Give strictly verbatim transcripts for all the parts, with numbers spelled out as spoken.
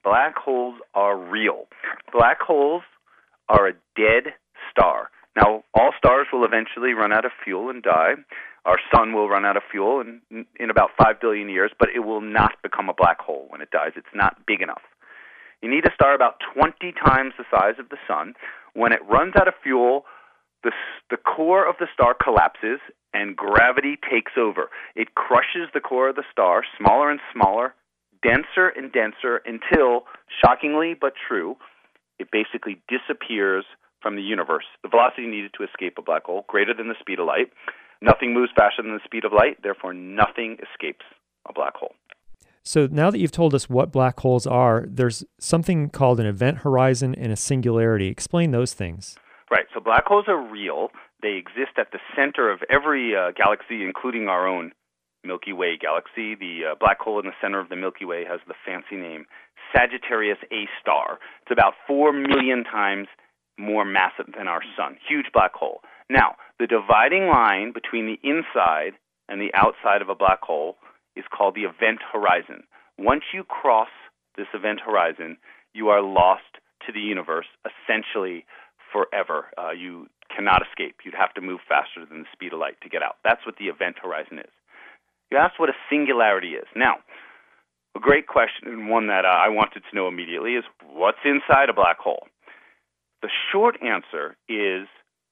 black holes are real. Black holes are a dead star. Now, all stars will eventually run out of fuel and die. Our sun will run out of fuel in, in about five billion years, but it will not become a black hole when it dies. It's not big enough. You need a star about twenty times the size of the sun. When it runs out of fuel, the, the core of the star collapses and gravity takes over. It crushes the core of the star, smaller and smaller, denser and denser, until, shockingly but true, it basically disappears from the universe. The velocity needed to escape a black hole, greater than the speed of light. Nothing moves faster than the speed of light, therefore nothing escapes a black hole. So now that you've told us what black holes are, there's something called an event horizon and a singularity. Explain those things. Right, so black holes are real. They exist at the center of every uh, galaxy, including our own Milky Way galaxy. The uh, black hole in the center of the Milky Way has the fancy name Sagittarius A star. It's about four million times more massive than our sun. Huge black hole. Now, the dividing line between the inside and the outside of a black hole is called the event horizon. Once you cross this event horizon, you are lost to the universe, essentially forever. Uh, you cannot escape. You'd have to move faster than the speed of light to get out. That's what the event horizon is. You asked what a singularity is. Now, a great question, and one that uh, I wanted to know immediately, is what's inside a black hole? The short answer is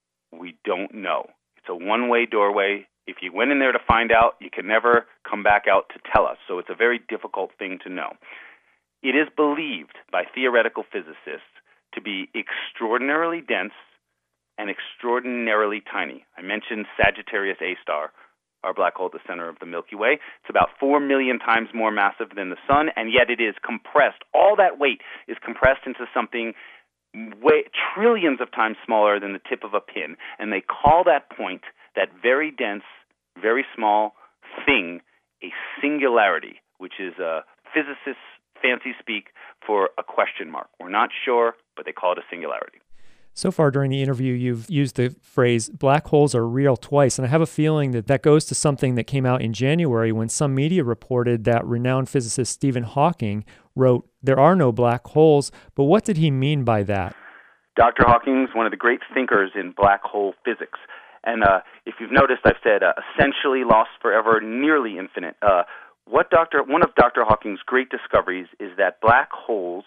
we don't know. It's a one-way doorway. If you went in there to find out, you can never come back out to tell us. So it's a very difficult thing to know. It is believed by theoretical physicists to be extraordinarily dense and extraordinarily tiny. I mentioned Sagittarius A star, our black hole at the center of the Milky Way. It's about four million times more massive than the sun, and yet it is compressed. All that weight is compressed into something way, trillions of times smaller than the tip of a pin, and they call that point, that very dense, very small thing, a singularity, which is a physicist's fancy speak for a question mark. We're not sure, but they call it a singularity. So far during the interview, you've used the phrase black holes are real twice, and I have a feeling that that goes to something that came out in January when some media reported that renowned physicist Stephen Hawking wrote, "There are no black holes," but what did he mean by that? Doctor Hawking is one of the great thinkers in black hole physics. And uh, if you've noticed, I've said uh, essentially lost forever, nearly infinite. Uh, what Doctor One of Doctor Hawking's great discoveries is that black holes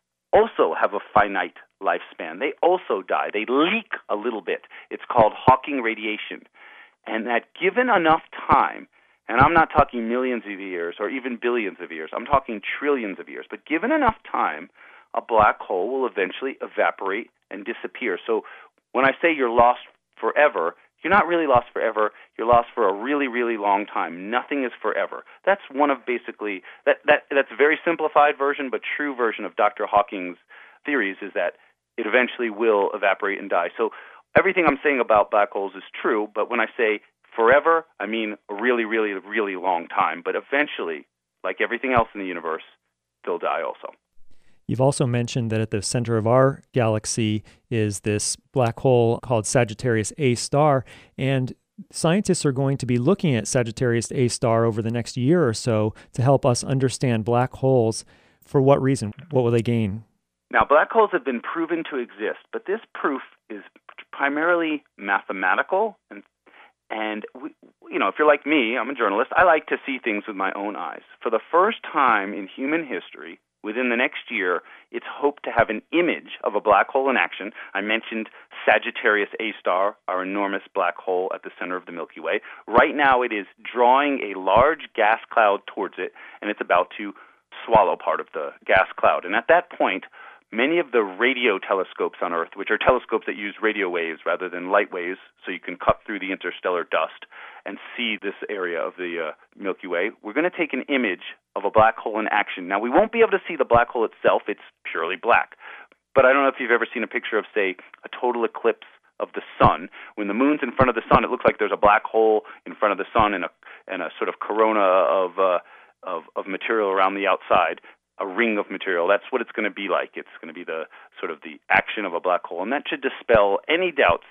also have a finite lifespan. They also die. They leak a little bit. It's called Hawking radiation. And that given enough time, and I'm not talking millions of years or even billions of years, I'm talking trillions of years, but given enough time, a black hole will eventually evaporate and disappear. So when I say you're lost forever, you're not really lost forever. You're lost for a really, really long time. Nothing is forever. That's one of basically, that, that that's a very simplified version, but true version of Doctor Hawking's theories is that it eventually will evaporate and die. So everything I'm saying about black holes is true, but when I say forever, I mean a really, really, really long time. But eventually, like everything else in the universe, they'll die also. You've also mentioned that at the center of our galaxy is this black hole called Sagittarius A star, and scientists are going to be looking at Sagittarius A star over the next year or so to help us understand black holes. For what reason? What will they gain? Now, black holes have been proven to exist, but this proof is primarily mathematical, and and we, you know, if you're like me, I'm a journalist, I like to see things with my own eyes. For the first time in human history, within the next year, it's hoped to have an image of a black hole in action. I mentioned Sagittarius A star, our enormous black hole at the center of the Milky Way. Right now, it is drawing a large gas cloud towards it, and it's about to swallow part of the gas cloud. And at that point, many of the radio telescopes on Earth, which are telescopes that use radio waves rather than light waves, so you can cut through the interstellar dust and see this area of the uh, Milky Way, we're going to take an image of a black hole in action. Now, we won't be able to see the black hole itself. It's purely black. But I don't know if you've ever seen a picture of, say, a total eclipse of the sun. When the moon's in front of the sun, it looks like there's a black hole in front of the sun and a, and a sort of corona of, uh, of, of material around the outside. A ring of material. That's what it's going to be like. It's going to be the sort of the action of a black hole, and that should dispel any doubts,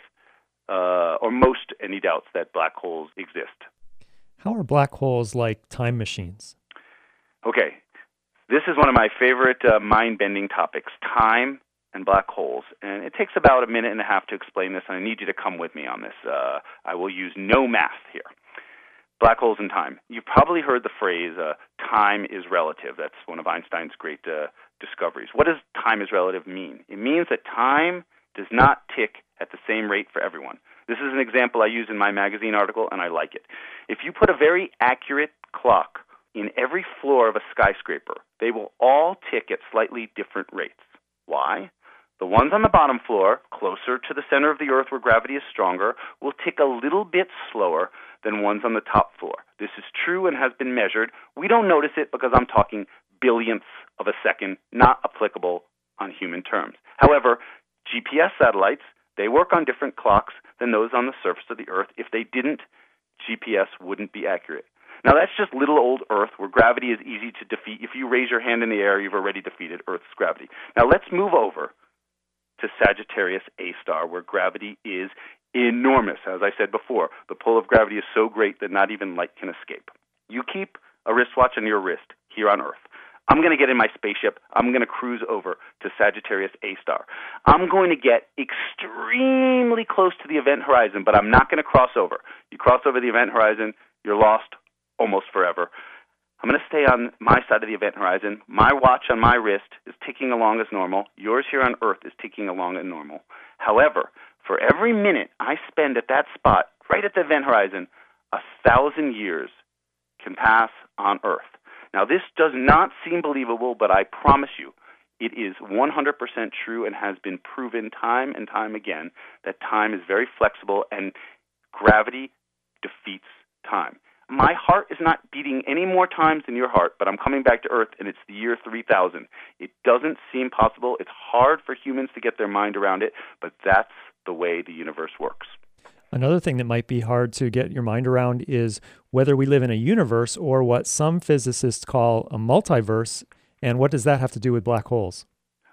uh, or most any doubts that black holes exist. How are black holes like time machines? Okay, This is one of my favorite uh, mind-bending topics, time and black holes. And it takes about a minute and a half to explain this, and I need you to come with me on this. Uh, I will use no math here. Black holes and time. You've probably heard the phrase, uh, time is relative. That's one of Einstein's great uh, discoveries. What does time is relative mean? It means that time does not tick at the same rate for everyone. This is an example I use in my magazine article, and I like it. If you put a very accurate clock in every floor of a skyscraper, they will all tick at slightly different rates. Why? The ones on the bottom floor, closer to the center of the Earth where gravity is stronger, will tick a little bit slower than ones on the top floor. This is true and has been measured. We don't notice it because I'm talking billionths of a second, not applicable on human terms. However, G P S satellites, they work on different clocks than those on the surface of the Earth. If they didn't, G P S wouldn't be accurate. Now, that's just little old Earth where gravity is easy to defeat. If you raise your hand in the air, you've already defeated Earth's gravity. Now, let's move over to Sagittarius A star, where gravity is enormous. As I said before, the pull of gravity is so great that not even light can escape. You keep a wristwatch on your wrist here on Earth. I'm going to get in my spaceship. I'm going to cruise over to Sagittarius A star. I'm going to get extremely close to the event horizon, but I'm not going to cross over. You cross over the event horizon, you're lost almost forever. I'm going to stay on my side of the event horizon. My watch on my wrist is ticking along as normal. Yours here on Earth is ticking along as normal. However, for every minute I spend at that spot, right at the event horizon, a thousand years can pass on Earth. Now, this does not seem believable, but I promise you, it is one hundred percent true and has been proven time and time again that time is very flexible and gravity defeats time. My heart is not beating any more times than your heart, but I'm coming back to Earth, and it's the year three thousand. It doesn't seem possible. It's hard for humans to get their mind around it, but that's the way the universe works. Another thing that might be hard to get your mind around is whether we live in a universe or what some physicists call a multiverse, and what does that have to do with black holes?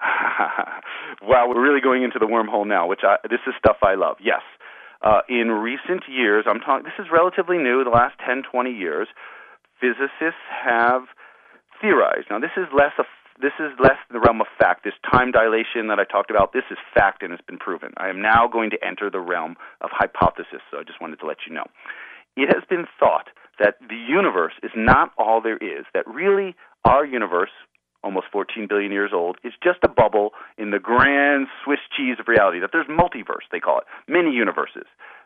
Wow, we're really going into the wormhole now, which I, this is stuff I love. Yes. Uh, in recent years, I'm talking, this is relatively new, the last ten, twenty years, physicists have theorized. Now, this is less a This is less the realm of fact. This time dilation that I talked about, this is fact and it's been proven. I am now going to enter the realm of hypothesis, so I just wanted to let you know. It has been thought that the universe is not all there is, that really our universe, almost fourteen billion years old, is just a bubble in the grand Swiss cheese of reality, that there's multiverse, they call it, many universes.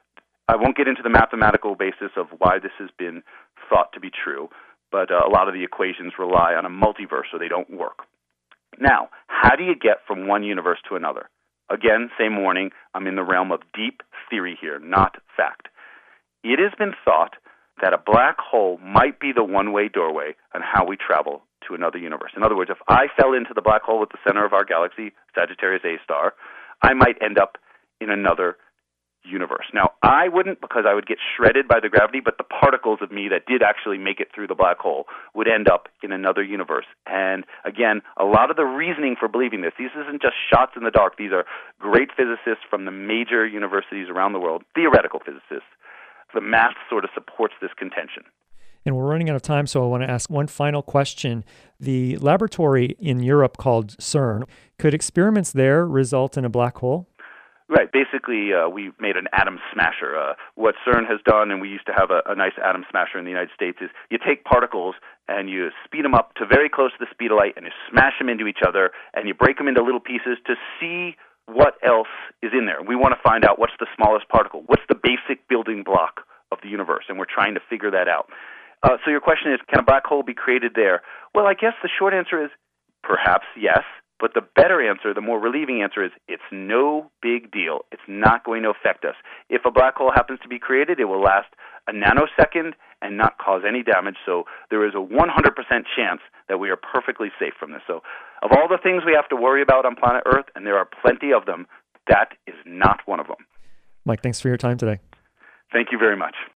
I won't get into the mathematical basis of why this has been thought to be true, but uh, a lot of the equations rely on a multiverse, so they don't work. Now, how do you get from one universe to another? Again, same warning, I'm in the realm of deep theory here, not fact. It has been thought that a black hole might be the one-way doorway on how we travel to another universe. In other words, if I fell into the black hole at the center of our galaxy, Sagittarius A star, I might end up in another universe. Now, I wouldn't, because I would get shredded by the gravity, but the particles of me that did actually make it through the black hole would end up in another universe. And again, a lot of the reasoning for believing this, these isn't just shots in the dark. These are great physicists from the major universities around the world, theoretical physicists. The math sort of supports this contention. And we're running out of time, so I want to ask one final question. The laboratory in Europe called CERN, could experiments there result in a black hole? Right. Basically, uh, we made an atom smasher. Uh, what CERN has done, and we used to have a, a nice atom smasher in the United States, is you take particles and you speed them up to very close to the speed of light, and you smash them into each other, and you break them into little pieces to see what else is in there. We want to find out what's the smallest particle, what's the basic building block of the universe, and we're trying to figure that out. Uh, so your question is, can a black hole be created there? Well, I guess the short answer is perhaps yes. But the better answer, the more relieving answer is it's no big deal. It's not going to affect us. If a black hole happens to be created, it will last a nanosecond and not cause any damage. So there is a one hundred percent chance that we are perfectly safe from this. So of all the things we have to worry about on planet Earth, and there are plenty of them, that is not one of them. Mike, thanks for your time today. Thank you very much.